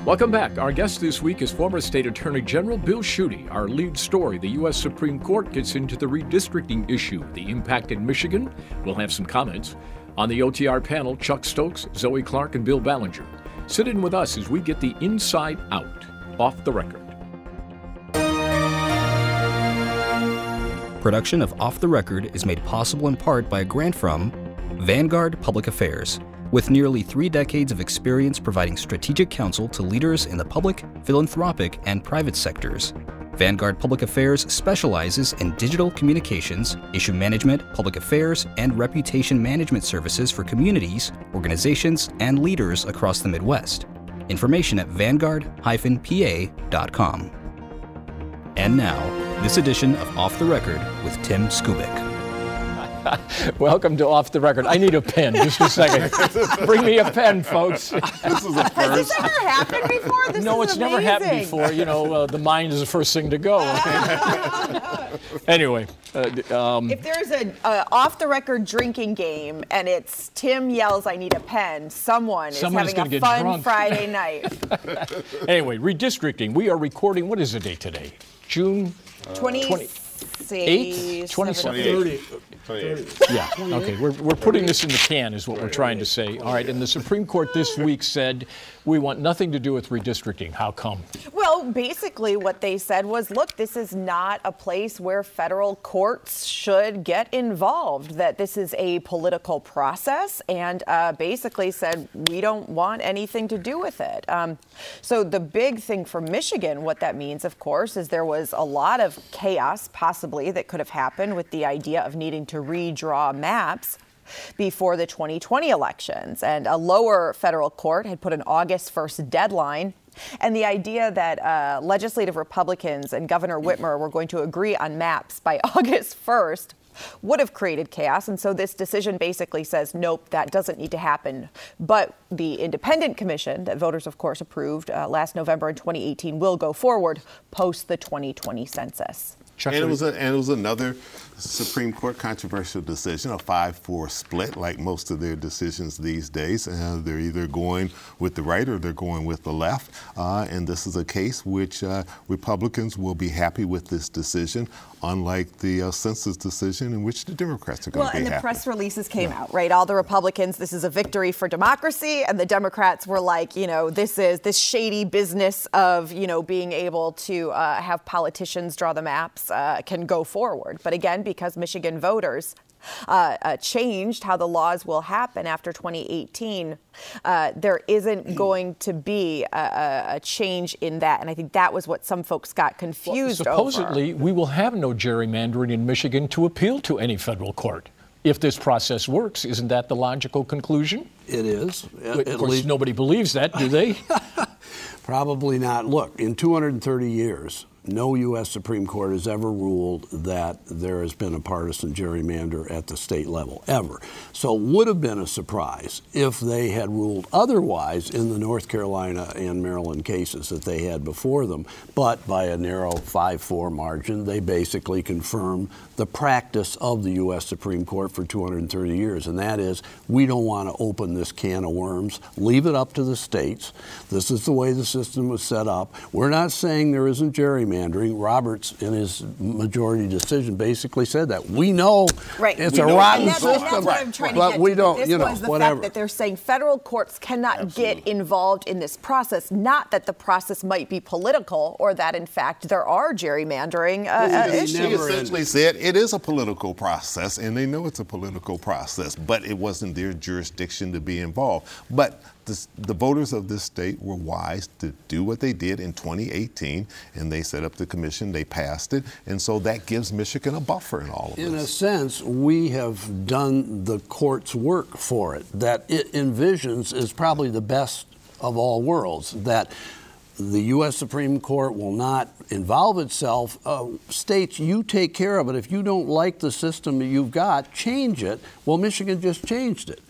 Welcome back. Our guest this week is former State Attorney General Bill Schuette. Our lead story, the U.S. Supreme Court gets into the redistricting issue, the impact in Michigan. We'll have some comments. On the OTR panel, Chuck Stokes, Zoe Clark, and Bill Ballinger. Sit in with us as we get the inside out, off the record. Production of Off the Record is made possible in part by a grant from Vanguard Public Affairs. With nearly 3 decades of experience providing strategic counsel to leaders in the public, philanthropic, and private sectors, Vanguard Public Affairs specializes in digital communications, issue management, public affairs, and reputation management services for communities, organizations, and leaders across the Midwest. Information at vanguard-pa.com. And now, this edition of Off the Record with Tim Skubic. Welcome to Off the Record. I need a pen, just a second. Bring me a pen, folks. This is a first. Has this ever happened before? No, it's never happened before. You know, the mind is the first thing to go. Okay? Anyway. If there's an off-the-record drinking game and it's Tim yells, "I need a pen," someone's having a fun drunk. Friday night. Anyway, redistricting. We are recording, what is the date today? June 28th? 27th? 28. Yeah, okay. We're putting this in the can is what we're trying to say. All right, and the Supreme Court this week said we want nothing to do with redistricting. How come? Well, basically what they said was, look, this is not a place where federal courts should get involved, that this is a political process, and basically said we don't want anything to do with it. So the big thing for Michigan, what that means, of course, is there was a lot of chaos possibly that could have happened with the idea of needing to redraw maps before the 2020 elections. And a lower federal court had put an August 1st deadline. And the idea that legislative Republicans and Governor Whitmer were going to agree on maps by August 1st would have created chaos. And so this decision basically says, nope, that doesn't need to happen. But the independent commission that voters, of course, approved last November in 2018 will go forward post the 2020 census. And it was another Supreme Court controversial decision, a 5-4 split, like most of their decisions these days. They're either going with the right or they're going with the left. And this is a case which Republicans will be happy with this decision, unlike the census decision in which the Democrats are going to be happy. Well, and the press releases came out, right? All the Republicans, this is a victory for democracy. And the Democrats were like, you know, this is this shady business of, you know, being able to have politicians draw the maps can go forward. But again, because Michigan voters changed how the laws will happen after 2018, there isn't going to be a change in that. And I think that was what some folks got confused over. Supposedly, we will have no gerrymandering in Michigan to appeal to any federal court. If this process works, isn't that the logical conclusion? It is. Of course, nobody believes that, do they? Probably not. Look, in 230 years, no U.S. Supreme Court has ever ruled that there has been a partisan gerrymander at the state level, ever. So it would have been a surprise if they had ruled otherwise in the North Carolina and Maryland cases that they had before them. But by a narrow 5-4 margin, they basically confirmed the practice of the U.S. Supreme Court for 230 years, and that is we don't want to open this can of worms. Leave it up to the states. This is the way the system was set up. We're not saying there isn't gerrymandering. Roberts, in his majority decision, basically said that. We know it's a rotten system, that's what I'm trying to but get we to. don't, this was the fact that they're saying federal courts cannot get involved in this process, not that the process might be political or that, in fact, there are gerrymandering issues. She essentially said it is a political process, and they know it's a political process, but it wasn't their jurisdiction to be involved. But the voters of this state were wise to do what they did in 2018, and they set up the commission, they passed it, and so that gives Michigan a buffer in all of this. In a sense, we have done the court's work for it, that it envisions is probably the best of all worlds, that the U.S. Supreme Court will not involve itself. States, you take care of it. If you don't like the system that you've got, change it. Well, Michigan just changed it.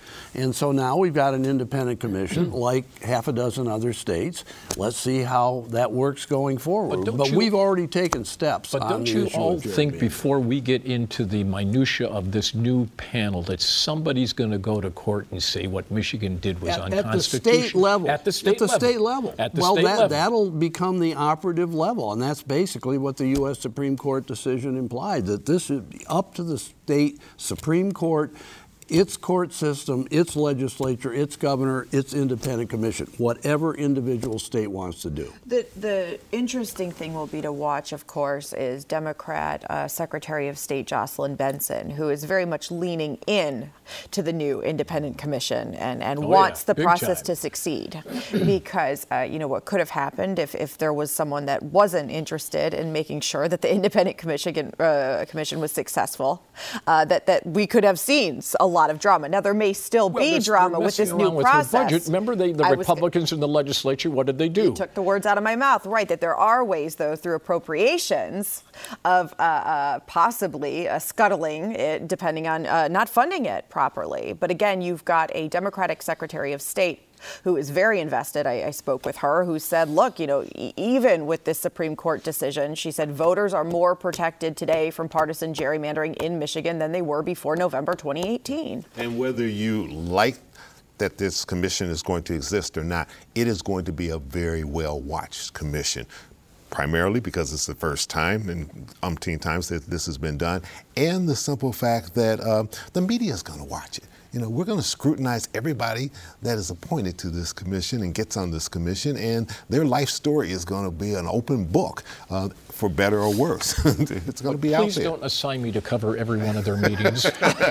And so now we've got an independent commission like half a dozen other states. Let's see how that works going forward. But we've already taken steps on the issue. But don't you all think before we get into the minutia of this new panel that somebody's going to go to court and say what Michigan did was unconstitutional? At the state level. At the state level. That'll become the operative level, and that's basically what the U.S. Supreme Court decision implied, that this is up to the state Supreme Court, its court system, its legislature, its governor, its independent commission, whatever individual state wants to do. The interesting thing will be to watch, of course, is Democrat Secretary of State Jocelyn Benson, who is very much leaning in to the new independent commission and wants the process to succeed. Because, what could have happened if there was someone that wasn't interested in making sure that the independent commission was successful, that we could have seen a lot of drama. Now, there may still be drama with this new process. Remember the Republicans in the legislature, what did they do? You took the words out of my mouth. Right, that there are ways, though, through appropriations of possibly scuttling it, depending on not funding it properly. But again, you've got a Democratic Secretary of State who is very invested. I spoke with her, who said, look, even with this Supreme Court decision, she said voters are more protected today from partisan gerrymandering in Michigan than they were before November 2018. And whether you like that this commission is going to exist or not, it is going to be a very well-watched commission. Primarily because it's the first time and umpteen times that this has been done, and the simple fact that the media is going to watch it. We're going to scrutinize everybody that is appointed to this commission and gets on this commission, and their life story is going to be an open book, for better or worse. It's going to be out there. Please don't assign me to cover every one of their meetings.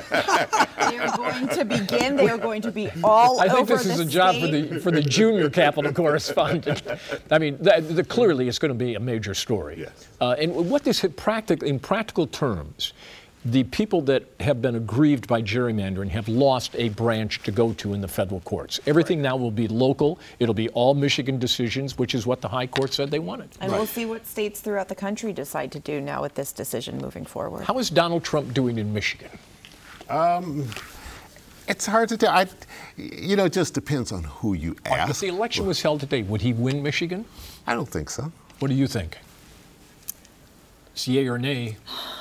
They are going to begin. They are going to be all over the state. I think this is a job for the junior Capitol correspondent. I mean, clearly it's going to be a major story. Yes. And what this in practical terms, the people that have been aggrieved by gerrymandering have lost a branch to go to in the federal courts. Everything now will be local. It'll be all Michigan decisions, which is what the high court said they wanted. And we'll see what states throughout the country decide to do now with this decision moving forward. How is Donald Trump doing in Michigan? It's hard to tell. It just depends on who you ask. If the election was held today, would he win Michigan? I don't think so. What do you think? It's yay or nay?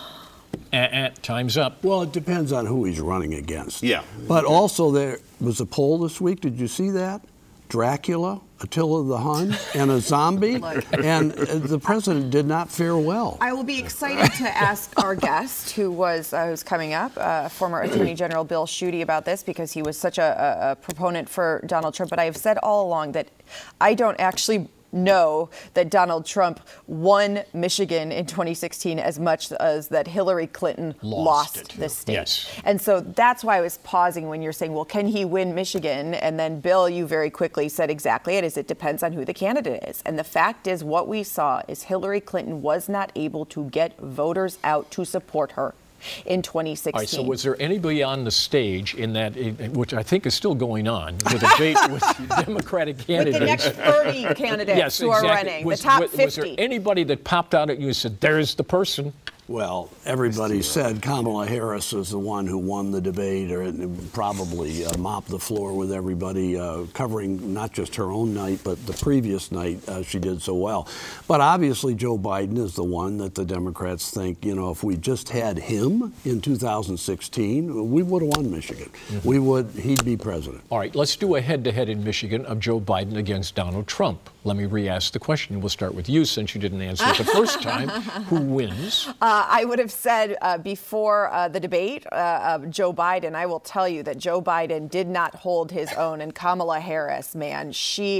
Time's up. Well, it depends on who he's running against. Yeah. But also there was a poll this week. Did you see that? Dracula, Attila the Hun, and a zombie. And the president did not fare well. I will be excited to ask our guest, who's coming up, former Attorney General Bill Schuette, about this, because he was such a proponent for Donald Trump. But I have said all along that I don't actually know that Donald Trump won Michigan in 2016 as much as that Hillary Clinton lost the state. Yes. And so that's why I was pausing when you're saying, well, can he win Michigan? And then, Bill, you very quickly said exactly it depends on who the candidate is. And the fact is, what we saw is Hillary Clinton was not able to get voters out to support her in 2016. All right, so was there anybody on the stage in that, which I think is still going on, the debate with Democratic candidates? With the next 30 candidates who are running, the top 50. Was there anybody that popped out at you and said, there's the person? Well, everybody said Kamala Harris was the one who won the debate, or probably mopped the floor with everybody, covering not just her own night, but the previous night she did so well. But obviously Joe Biden is the one that the Democrats think, if we just had him in 2016, we would have won Michigan. Mm-hmm. He'd be president. All right, let's do a head-to-head in Michigan of Joe Biden against Donald Trump. Let me re-ask the question. We'll start with you, since you didn't answer it the first time. Who wins? I would have said before the debate, Joe Biden. I will tell you that Joe Biden did not hold his own. And Kamala Harris, man, she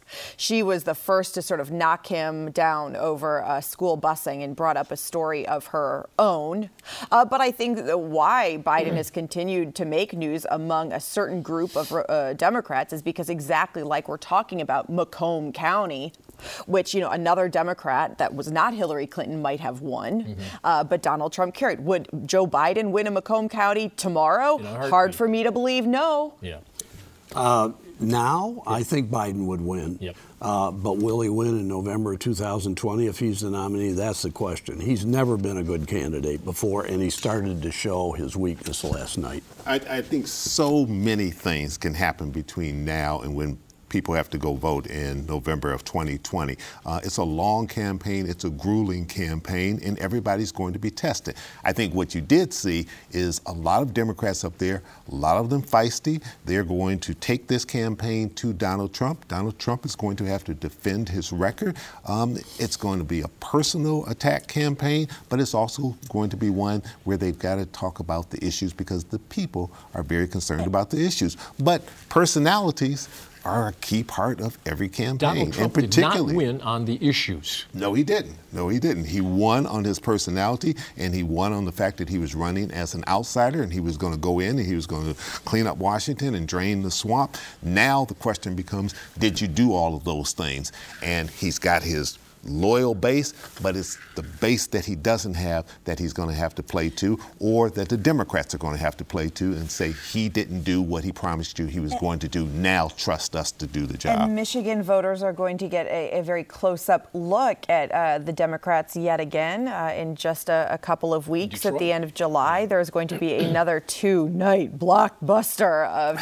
was the first to sort of knock him down over school busing and brought up a story of her own. But I think why Biden has continued to make news among a certain group of Democrats is because exactly like we're talking about Macomb County, which, another Democrat that was not Hillary Clinton might have won, but Donald Trump carried. Would Joe Biden win in Macomb County tomorrow? Hard for me to believe, no. Yeah. Now, I think Biden would win. Yep. But will he win in November of 2020 if he's the nominee? That's the question. He's never been a good candidate before, and he started to show his weakness last night. I think so many things can happen between now and when people have to go vote in November of 2020. It's a long campaign, it's a grueling campaign, and everybody's going to be tested. I think what you did see is a lot of Democrats up there, a lot of them feisty. They're going to take this campaign to Donald Trump. Donald Trump is going to have to defend his record. It's going to be a personal attack campaign, but it's also going to be one where they've got to talk about the issues because the people are very concerned about the issues. But personalities are a key part of every campaign. Donald Trump did not win on the issues. No, he didn't. He won on his personality, and he won on the fact that he was running as an outsider, and he was going to go in and he was going to clean up Washington and drain the swamp. Now the question becomes, did you do all of those things? And he's got his loyal base, but it's the base that he doesn't have that he's going to have to play to, or that the Democrats are going to have to play to and say he didn't do what he promised you he was going to do. Now trust us to do the job. And Michigan voters are going to get a very close-up look at the Democrats yet again in just a couple of weeks. At the end of July, there's going to be another two-night blockbuster of,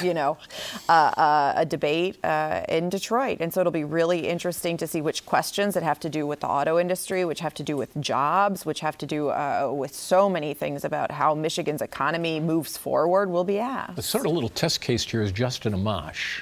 a debate in Detroit. And so it'll be really interesting to see which questions that have to do with the auto industry, which have to do with jobs, which have to do with so many things about how Michigan's economy moves forward will be asked. The sort of little test case here is Justin Amash.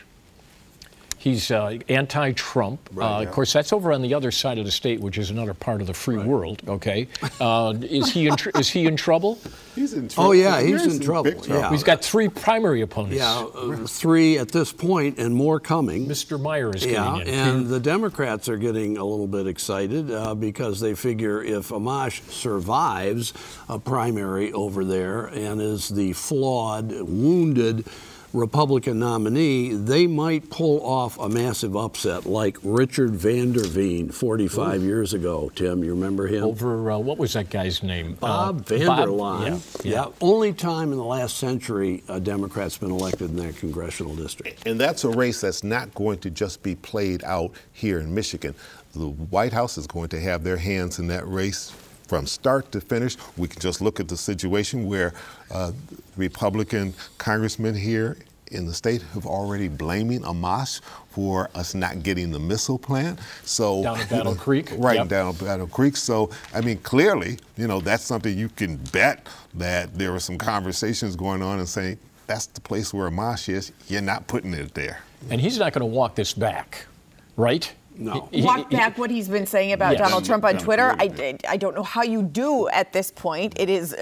He's anti-Trump. Of course, that's over on the other side of the state, which is another part of the free world. Okay, is he in trouble? He's in trouble. Oh yeah, he's in trouble. Yeah. He's got three primary opponents. Yeah, three at this point, and more coming. Mr. Meyer is getting in. And the Democrats are getting a little bit excited because they figure if Amash survives a primary over there and is the flawed, wounded Republican nominee, they might pull off a massive upset like Richard Van der Veen 45 years ago. Tim, you remember him? Over, what was that guy's name? Bob Vander Laan. Yeah. Only time in the last century a Democrat's been elected in that congressional district. And that's a race that's not going to just be played out here in Michigan. The White House is going to have their hands in that race from start to finish. We can just look at the situation where Republican congressmen here in the state have already blaming Amash for us not getting the missile plant. So down at Battle Creek. Right, down at Battle Creek. So, I mean, clearly, that's something you can bet that there were some conversations going on and saying, that's the place where Amash is. You're not putting it there. And he's not going to walk this back, right? No. Walk back what he's been saying about Donald Trump on Twitter. I don't know how you do at this point. It is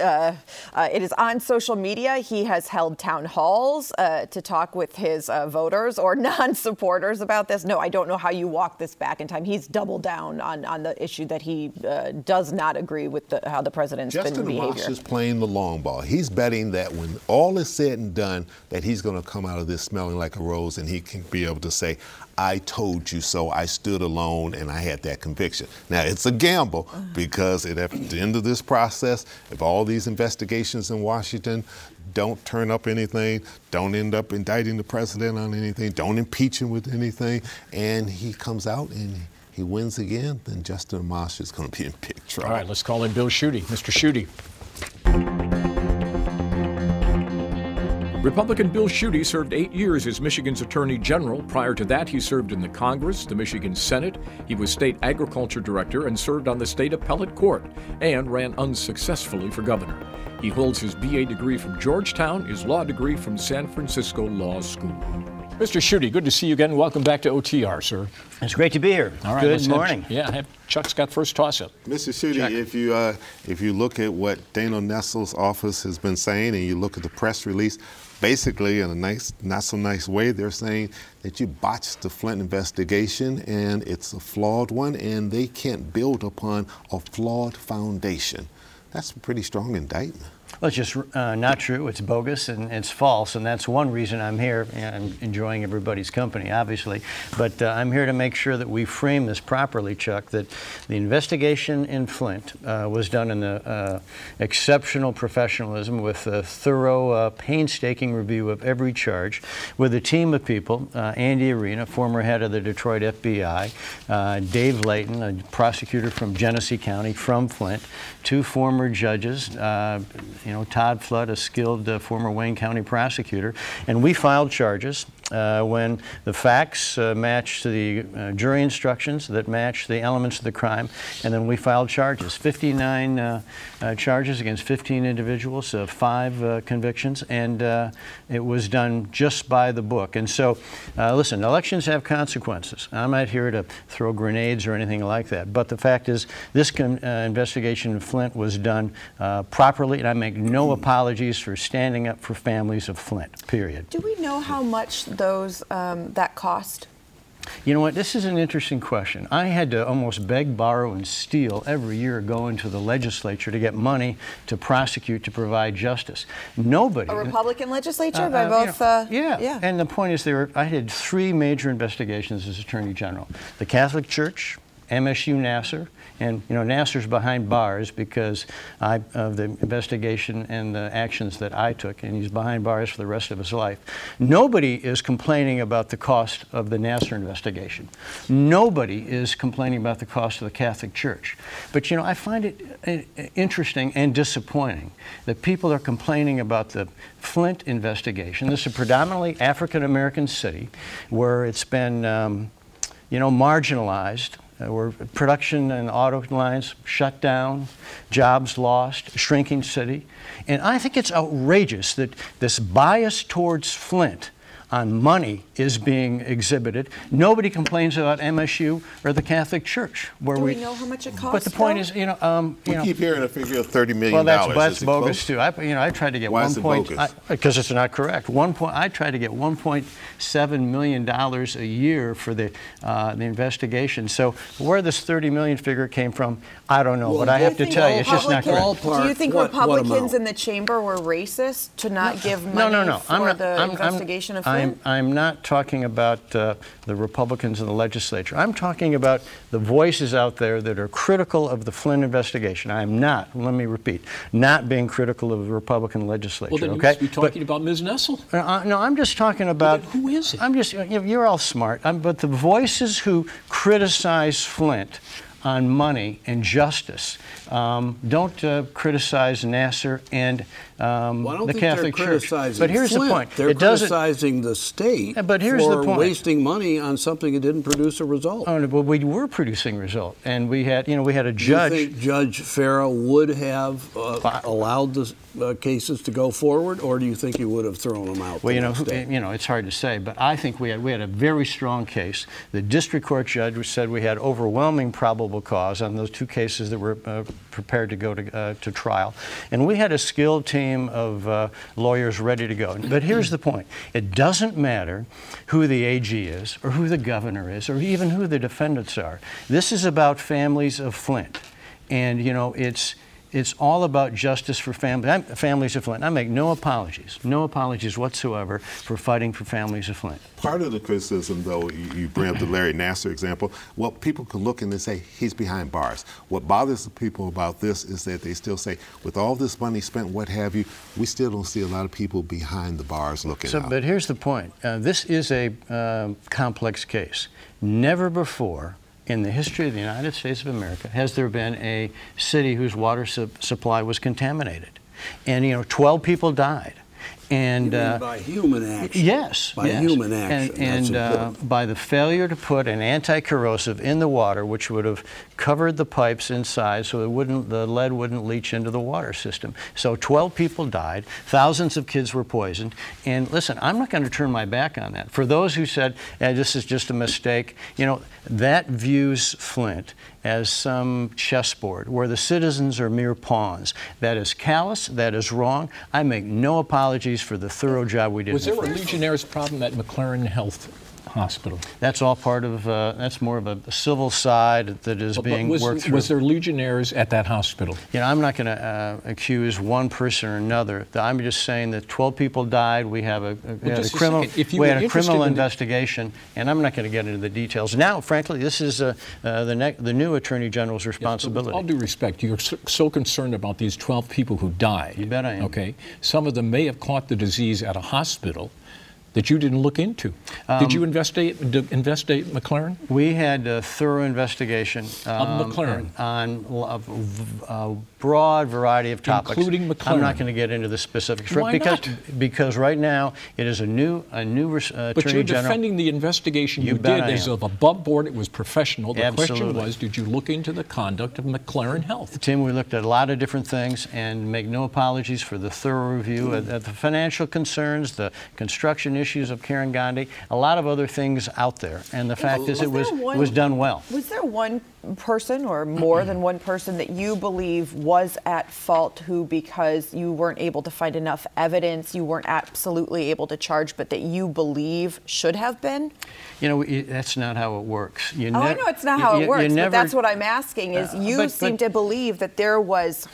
on social media. He has held town halls to talk with his voters or non-supporters about this. No, I don't know how you walk this back in time. He's doubled down on the issue that he does not agree with how the president's been behaving. Justin Amash is playing the long ball. He's betting that when all is said and done, that he's going to come out of this smelling like a rose and he can be able to say, I told you so. I stood alone and I had that conviction. Now, it's a gamble because at the end of this process, if all these investigations in Washington don't turn up anything, don't end up indicting the president on anything, don't impeach him with anything, and he comes out and he wins again, then Justin Amash is going to be in big trouble. All right, let's call in Bill Schuette. Mr. Schuette. Republican Bill Schuette served 8 years as Michigan's Attorney General. Prior to that, he served in the Congress, the Michigan Senate. He was State Agriculture Director and served on the State Appellate Court and ran unsuccessfully for governor. He holds his BA degree from Georgetown, his law degree from San Francisco Law School. Mr. Schuette, good to see you again. Welcome back to OTR, sir. It's great to be here. All right, good morning. Chuck's got first toss-up. Mr. Schuette, if you look at what Dana Nessel's office has been saying and you look at the press release, basically, in a nice, not so nice way, they're saying that you botched the Flint investigation and it's a flawed one and they can't build upon a flawed foundation. That's a pretty strong indictment. Well, it's just not true. It's bogus and it's false, and that's one reason I'm here. I'm enjoying everybody's company, obviously, but I'm here to make sure that we frame this properly, Chuck, that the investigation in Flint was done in the exceptional professionalism with a thorough, painstaking review of every charge with a team of people, Andy Arena, former head of the Detroit FBI, Dave Layton, a prosecutor from Genesee County, from Flint, 2 former judges, Todd Flood, a skilled former Wayne County prosecutor, and we filed charges when the facts matched the jury instructions that matched the elements of the crime, and then we filed charges, 59 charges against 15 individuals, 5 convictions, and it was done just by the book. And so, listen, elections have consequences. I'm not here to throw grenades or anything like that, but the fact is this investigation in Flint was done properly, and I make no apologies for standing up for families of Flint, period. Do we know how much those that cost? You know what? This is an interesting question. I had to almost beg, borrow, and steal every year going to the legislature to get money to prosecute, to provide justice. Nobody. A Republican legislature by both. Yeah. And the point is, I had 3 major investigations as Attorney General: the Catholic Church, MSU Nassar, and Nassar's behind bars because of the investigation and the actions that I took, and he's behind bars for the rest of his life. Nobody is complaining about the cost of the Nassar investigation. Nobody is complaining about the cost of the Catholic Church. But I find it interesting and disappointing that people are complaining about the Flint investigation. This is a predominantly African American city where it's been marginalized, where production and auto lines shut down, jobs lost, shrinking city. And I think it's outrageous that this bias towards Flint on money is being exhibited. Nobody complains about MSU or the Catholic Church. Do we know how much it costs? But the point is, we keep hearing a figure of $30 million. Well, that's bogus too. I tried to get Why is it bogus? Because it's not correct. I tried to get $1.7 million a year for the investigation. So where this $30 million figure came from, I don't know. Well, but I have to tell you, it's just not correct. Do you think Republicans in the chamber were racist to not give money for the investigation of Flint? I'm not talking about the Republicans in the legislature. I'm talking about the voices out there that are critical of the Flint investigation. I am not, let me repeat, not being critical of the Republican legislature. Well, then okay? you must be talking about Ms. Nessel. No, I'm just talking about... Well, who is it? I'm just, you're all smart. But the voices who criticize Flint on money and justice don't criticize Nassar and the Catholic Church. But here's Flint. the point. They're criticizing the state for wasting money on something that didn't produce a result. Oh, well, we were producing a result, and we had a judge. Do you think Judge Farah would have allowed the cases to go forward, or do you think he would have thrown them out? Well, it's hard to say, but I think we had a very strong case. The district court judge said we had overwhelming probable cause on those 2 cases that were prepared to go to trial, and we had a skilled team of lawyers ready to go. But here's the point. It doesn't matter who the AG is or who the governor is or even who the defendants are. This is about families of Flint. And, it's all about justice for families of Flint. I make no apologies whatsoever for fighting for families of Flint. Part of the criticism, though, you bring up the Larry Nassar example, well, people can look and they say, he's behind bars. What bothers the people about this is that they still say, with all this money spent, what have you, we still don't see a lot of people behind the bars looking out. But here's the point. This is a complex case. Never before in the history of the United States of America has there been a city whose water supply was contaminated. And, 12 people died. And by human action. Yes. Human action. And by the failure to put an anti-corrosive in the water, which would have covered the pipes inside so the lead wouldn't leach into the water system. So 12 people died, thousands of kids were poisoned. And listen, I'm not going to turn my back on that. For those who said, this is just a mistake, that views Flint as some chessboard where the citizens are mere pawns. That is callous, that is wrong. I make no apologies for the thorough job we did. Was there a Legionnaire's problem at McLaren Health hospital? That's all part of, that's more of a civil side that is being worked through. Was there Legionnaires at that hospital? You know, I'm not going to accuse one person or another. I'm just saying that 12 people died. We have a criminal investigation, and I'm not going to get into the details. Now, frankly, this is the new Attorney General's responsibility. With all due respect, you're so concerned about these 12 people who died. You bet I am. Okay. Some of them may have caught the disease at a hospital that you didn't look into. Did you investigate McLaren? We had a thorough investigation of McLaren on a broad variety of topics, including McLaren. I'm not going to get into the specifics. Why not? Because right now it is a new Attorney General. But you're defending the investigation you did as of above board. It was professional. The question was, did you look into the conduct of McLaren Health? Tim, we looked at a lot of different things and make no apologies for the thorough review of the financial concerns, the construction issues of Karen Gandhi, a lot of other things out there. And the fact is it was done well. Was there one person or more than one person that you believe was at fault who, because you weren't able to find enough evidence, you weren't absolutely able to charge, but that you believe should have been? You know, that's not how it works. I know it's not how it works, but that's what I'm asking is you seem to believe that there was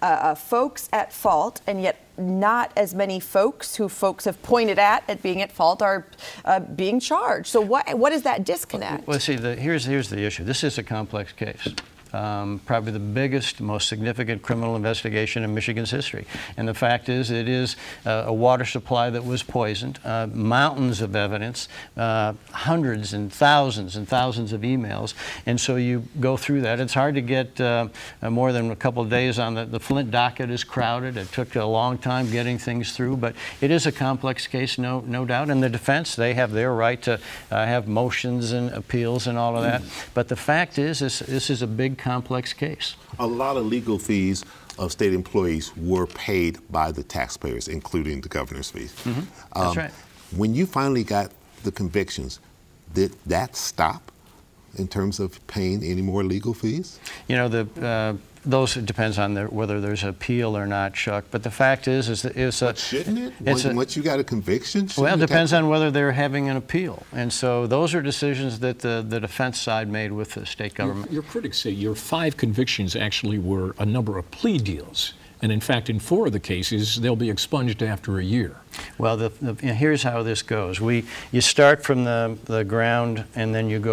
folks at fault, and yet not as many folks who folks have pointed at being at fault are being charged. So what is that disconnect? Well, see, here's the issue. This is a complex case. Probably the biggest, most significant criminal investigation in Michigan's history. And the fact is, it is a water supply that was poisoned, mountains of evidence, hundreds and thousands of emails. And so you go through that. It's hard to get more than a couple of days on the Flint docket is crowded. It took a long time getting things through, but it is a complex case, no doubt. And the defense, they have their right to have motions and appeals and all of that. But the fact is, this is a big, complex case. A lot of legal fees of state employees were paid by the taxpayers, including the governor's fees. Mm-hmm. That's right. When you finally got the convictions, did that stop in terms of paying any more legal fees? You know, those depends on whether there's an appeal or not, Chuck. But the fact is shouldn't it? Once you got a conviction, well, it depends on whether they're having an appeal, and so those are decisions that the defense side made with the state government. Your critics say your 5 convictions actually were a number of plea deals. And in fact, in 4 of the cases, they'll be expunged after a year. Well, here's how this goes. You start from the ground, and then you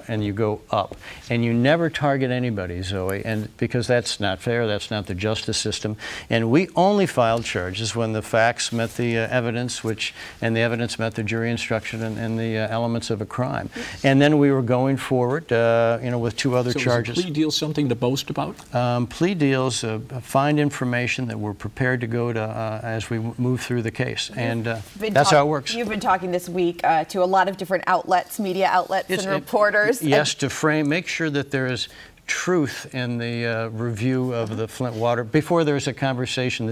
go up, and you never target anybody, Zoe, and because that's not fair. That's not the justice system. And we only filed charges when the facts met the evidence, and the evidence met the jury instruction and the elements of a crime. And then we were going forward, with 2 other charges. So is a plea deal something to boast about? Plea deals find information that we're prepared to go to as we move through the case. And that's how it works. You've been talking this week to a lot of different outlets, media outlets, and reporters. Yes, to make sure that there is truth in the review of the Flint water. Before there's a conversation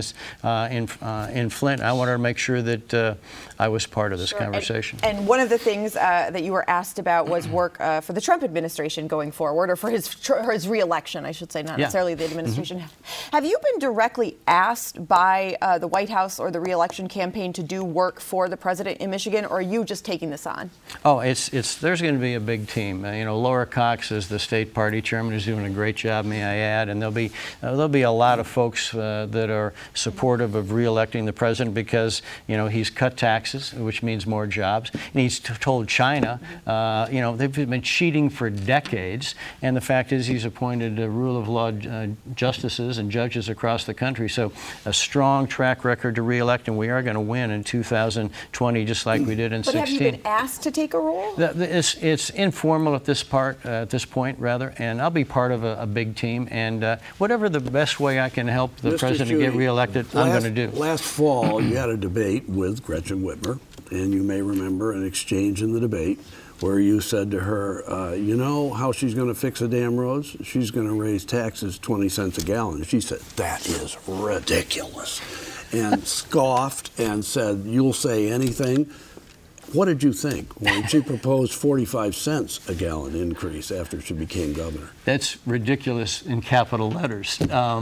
in Flint, I wanted to make sure that I was part of this conversation. And one of the things that you were asked about was work for the Trump administration going forward, or for his re-election, I should say, not necessarily the administration. Mm-hmm. Have you been directly asked by the White House or the re-election campaign to do work for the president in Michigan, or are you just taking this on? Oh, there's going to be a big team. Laura Cox is the state party chairman, who's doing a great job, may I add, and there'll be a lot of folks that are supportive of re-electing the president because he's cut taxes, which means more jobs, and he's told China, they've been cheating for decades, and the fact is he's appointed rule of law justices and judges across the country, so a strong track record to re-elect, and we are going to win in 2020 just like we did in 2016. But have you been asked to take a role? It's informal at this point, and I'll be part of a big team, and whatever the best way I can help the president get reelected, I'm going to do. Last fall, you had a debate with Gretchen Whitmer, and you may remember an exchange in the debate where you said to her, you know how she's going to fix the damn roads? She's going to raise taxes 20 cents a gallon. And she said, that is ridiculous, and scoffed and said, you'll say anything. What did you think when she proposed 45 cents a gallon increase after she became governor? That's ridiculous in capital letters.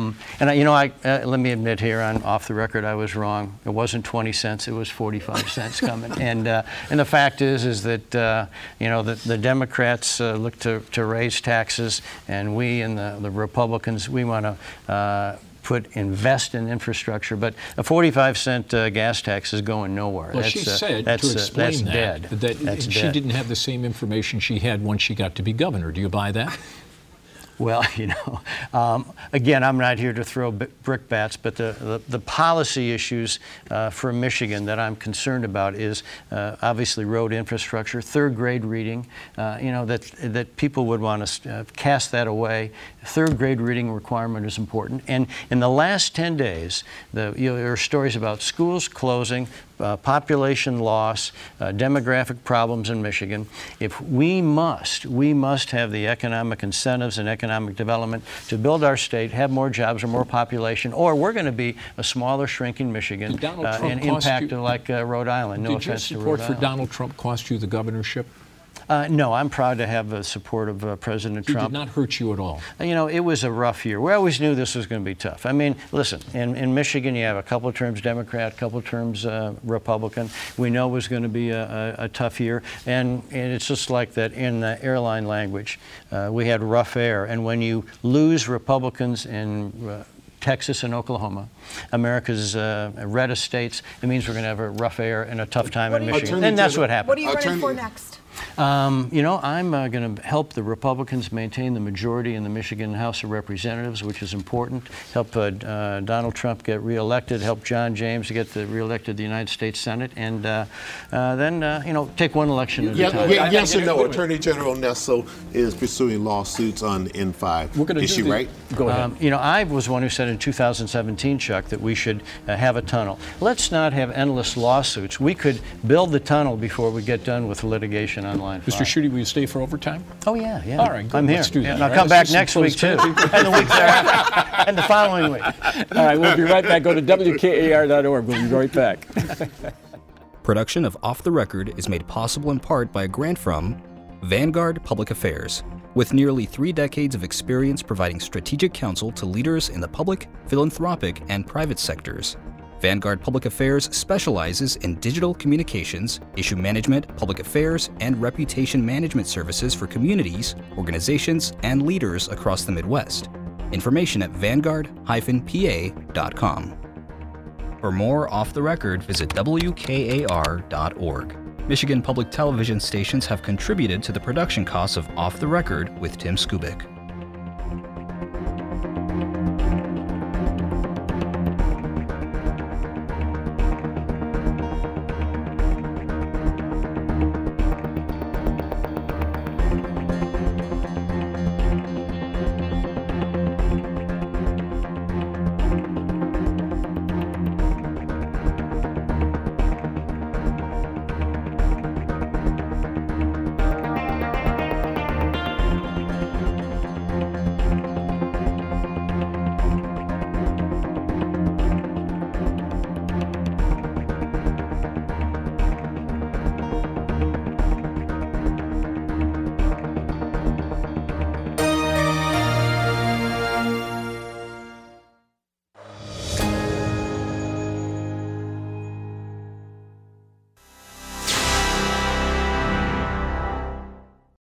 Let me admit here, on off the record, I was wrong. It wasn't 20 cents; it was 45 cents coming. And the fact is that the Democrats look to raise taxes, and we and the Republicans, we want to invest in infrastructure, but a 45-cent gas tax is going nowhere. Well, she said, to explain that she didn't have the same information she had once she got to be governor. Do you buy that? Well, again, I'm not here to throw brickbats, but the policy issues for Michigan that I'm concerned about is obviously road infrastructure, third grade reading, that people would want to cast that away. Third grade reading requirement is important. And in the last 10 days, there are stories about schools closing, population loss, demographic problems in Michigan. If we must have the economic incentives and economic development to build our state, have more jobs or more population, or we're going to be a smaller, shrinking Michigan and impacted like Rhode Island. No offense to Rhode Island. Did your support for Donald Trump cost you the governorship? No, I'm proud to have the support of President Trump. It did not hurt you at all. It was a rough year. We always knew this was going to be tough. I mean, listen, in Michigan, you have a couple of terms Democrat, a couple of terms Republican. We know it was going to be a tough year. And it's just like that in the airline language. We had rough air. And when you lose Republicans in Texas and Oklahoma, America's reddest states, it means we're going to have a rough air and a tough time in Michigan. And that's what happened. What are you running for next? I'm going to help the Republicans maintain the majority in the Michigan House of Representatives, which is important. Help Donald Trump get reelected. Help John James get reelected to the United States Senate, and then take one election at a time. Yes or no? Attorney General Nessel is pursuing lawsuits on the N5 issue, right? Go ahead. I was one who said in 2017, Chuck, that we should have a tunnel. Let's not have endless lawsuits. We could build the tunnel before we get done with litigation on Line 5. Mr. Schuette, will you stay for overtime? Oh, yeah. All right, good. I'm here. Let's do that. And I'll come back next week, too. And the week thereafter. And the following week. All right, we'll be right back. Go to WKAR.org. We'll be right back. Production of Off the Record is made possible in part by a grant from Vanguard Public Affairs. With nearly 3 decades of experience providing strategic counsel to leaders in the public, philanthropic, and private sectors, Vanguard Public Affairs specializes in digital communications, issue management, public affairs, and reputation management services for communities, organizations, and leaders across the Midwest. Information at vanguard-pa.com. For more Off the Record, visit WKAR.org. Michigan public television stations have contributed to the production costs of Off the Record with Tim Skubick.